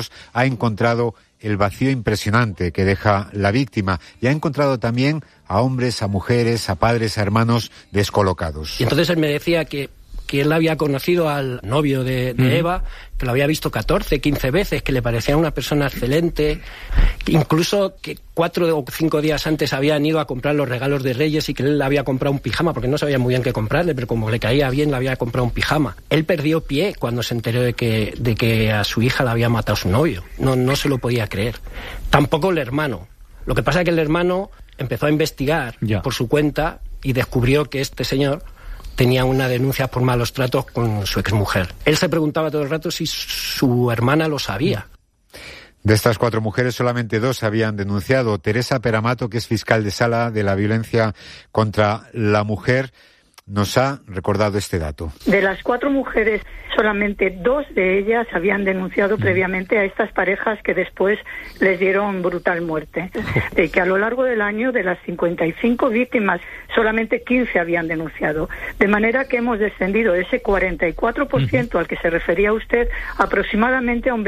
testigos, ha encontrado el vacío impresionante que deja la víctima y ha encontrado también a hombres, a mujeres, a padres, a hermanos descolocados. Y entonces él me decía que él había conocido al novio de Eva, que lo había visto 14, 15 veces, que le parecía una persona excelente, incluso que 4 o 5 días antes habían ido a comprar los regalos de Reyes y que él le había comprado un pijama, porque no sabía muy bien qué comprarle, pero como le caía bien le había comprado un pijama. Él perdió pie cuando se enteró de que a su hija la había matado su novio. No se lo podía creer. Tampoco el hermano. Lo que pasa es que el hermano empezó a investigar por su cuenta y descubrió que este señor tenía una denuncia por malos tratos con su exmujer. Él se preguntaba todo el rato si su hermana lo sabía. De estas 4 mujeres, solamente 2 habían denunciado. Teresa Peramato, que es fiscal de sala de la violencia contra la mujer, nos ha recordado este dato. De las 4 mujeres, solamente 2 de ellas habían denunciado previamente a estas parejas que después les dieron brutal muerte. De que a lo largo del año, de las 55 víctimas, solamente 15 habían denunciado. De manera que hemos descendido ese 44% al que se refería usted, aproximadamente a un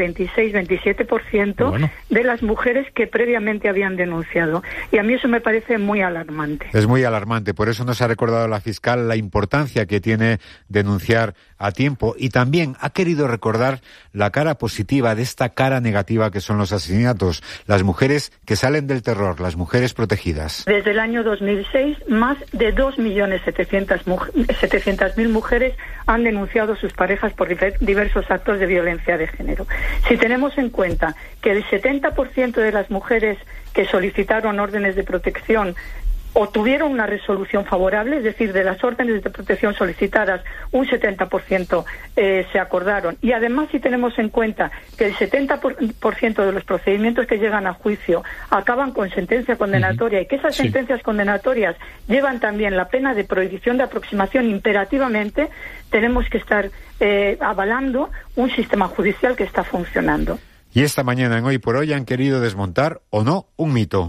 26-27% de las mujeres que previamente habían denunciado. Y a mí eso me parece muy alarmante. Es muy alarmante. Por eso nos ha recordado la fiscal la importancia que tiene denunciar a tiempo, y también ha querido recordar la cara positiva de esta cara negativa que son los asesinatos, las mujeres que salen del terror, las mujeres protegidas. Desde el año 2006, más de 2.700.000 mujeres han denunciado a sus parejas por diversos actos de violencia de género. Si tenemos en cuenta que el 70% de las mujeres que solicitaron órdenes de protección o tuvieron una resolución favorable, es decir, de las órdenes de protección solicitadas, un 70% se acordaron. Y además, si tenemos en cuenta que el 70% de los procedimientos que llegan a juicio acaban con sentencia condenatoria y que esas sentencias condenatorias llevan también la pena de prohibición de aproximación imperativamente, tenemos que estar avalando un sistema judicial que está funcionando. Y esta mañana en Hoy por Hoy han querido desmontar, o no, un mito.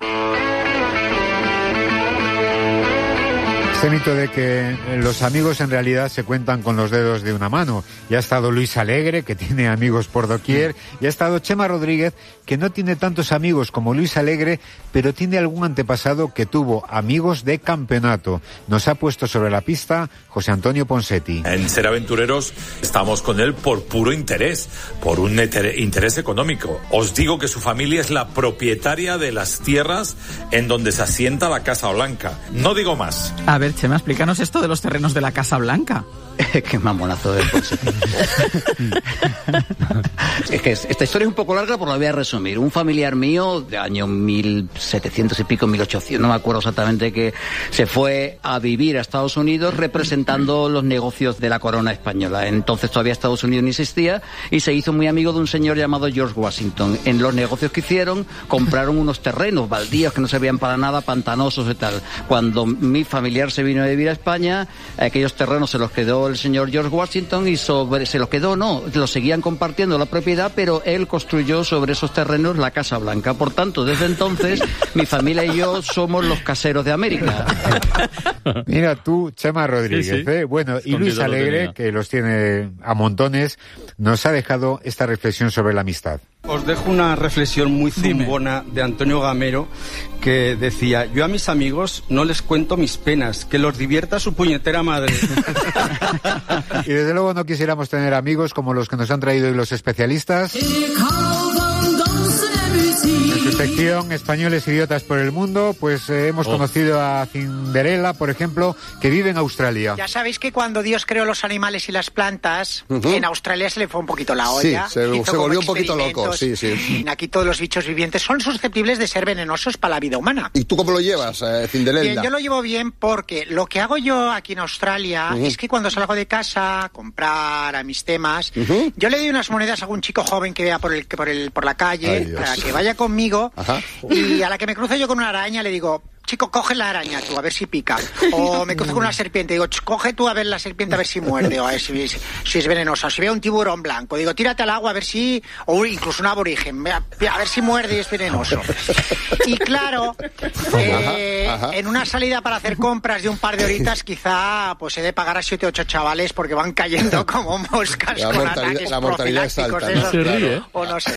Este mito de que los amigos en realidad se cuentan con los dedos de una mano. Ya ha estado Luis Alegre, que tiene amigos por doquier, y ha estado Chema Rodríguez, que no tiene tantos amigos como Luis Alegre, pero tiene algún antepasado que tuvo amigos de campeonato. Nos ha puesto sobre la pista José Antonio Ponsetti. En Ser Aventureros estamos con él por puro interés, por un interés económico. Os digo que su familia es la propietaria de las tierras en donde se asienta la Casa Blanca. No digo más. A ver, Chema, explícanos esto de los terrenos de la Casa Blanca. Qué mamonazo de Ponsetti. Es que esta historia es un poco larga, pero la voy a resumir. Un familiar mío, de año 1700 y pico, 1800, no me acuerdo exactamente, que se fue a vivir a Estados Unidos representando los negocios de la corona española. Entonces todavía Estados Unidos ni existía, y se hizo muy amigo de un señor llamado George Washington. En los negocios que hicieron, compraron unos terrenos baldíos que no servían para nada, pantanosos y tal. Cuando mi familiar se vino a vivir a España, aquellos terrenos se los quedó el señor George Washington, y se los quedó, lo seguían compartiendo la propiedad, pero él construyó sobre esos terrenos la Casa Blanca. Por tanto, desde entonces, mi familia y yo somos los caseros de América. Mira tú, Chema Rodríguez, sí. Bueno, y Luis Alegre, que los tiene a montones, nos ha dejado esta reflexión sobre la amistad. Os dejo una reflexión muy zumbona de Antonio Gamero, que decía: yo a mis amigos no les cuento mis penas, que los divierta su puñetera madre. Y desde luego no quisiéramos tener amigos como los que nos han traído hoy los especialistas. En su sección Españoles Idiotas por el Mundo, pues hemos conocido a Cinderella, por ejemplo, que vive en Australia. Ya sabéis que cuando Dios creó los animales y las plantas, en Australia se le fue un poquito la olla. Sí, se volvió un poquito loco, sí. Aquí todos los bichos vivientes son susceptibles de ser venenosos para la vida humana. ¿Y tú cómo lo llevas, Cinderella? Bien, yo lo llevo bien porque lo que hago yo aquí en Australia es que cuando salgo de casa a comprar a mis temas, yo le doy unas monedas a algún chico joven que vea por la calle, para que vaya conmigo. Y a la que me cruzo yo con una araña le digo: chico, coge la araña tú, a ver si pica. O me cruzo con una serpiente, digo: coge tú a ver la serpiente, a ver si muerde, o a ver si es venenosa. O si veo un tiburón blanco, digo: tírate al agua a ver si... O incluso un aborigen, a ver si muerde y es venenoso. Y claro, en una salida para hacer compras de un par de horitas, quizá pues he de pagar a 7 o 8 chavales porque van cayendo como moscas con ataques la mortalidad es alta, esos, ¿no? o no sé.